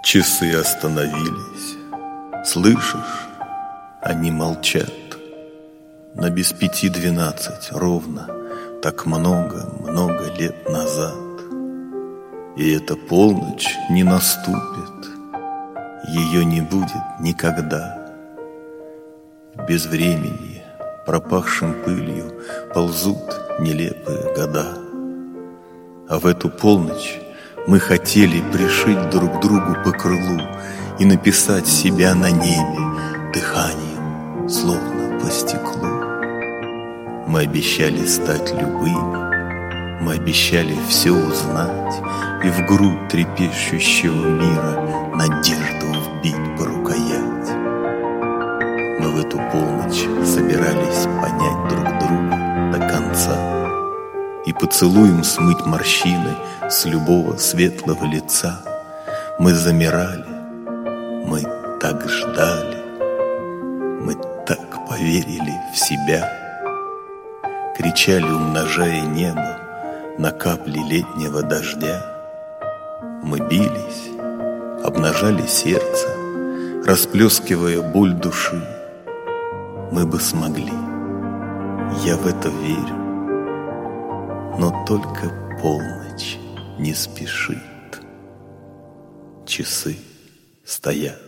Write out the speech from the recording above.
Часы остановились. Слышишь, они молчат. На без 5:12 ровно, так много лет назад. И эта полночь не наступит, ее не будет никогда. В безвременье, пропахшим пылью, ползут нелепые года. А в эту полночь мы хотели пришить друг другу по крылу и написать себя на небе дыханием, словно по стеклу. Мы обещали стать любыми, мы обещали все узнать и в грудь трепещущего мира надежду вбить по рукоять. Мы в эту полночь собирались понять друг друга до конца и поцелуем смыть морщины с любого светлого лица. Мы замирали, мы так ждали, мы так поверили в себя. Кричали, умножая небо на капли летнего дождя. Мы бились, обнажали сердце, расплескивая боль души. Мы бы смогли, я в это верю. Но только полночь не спешит. Часы стоят.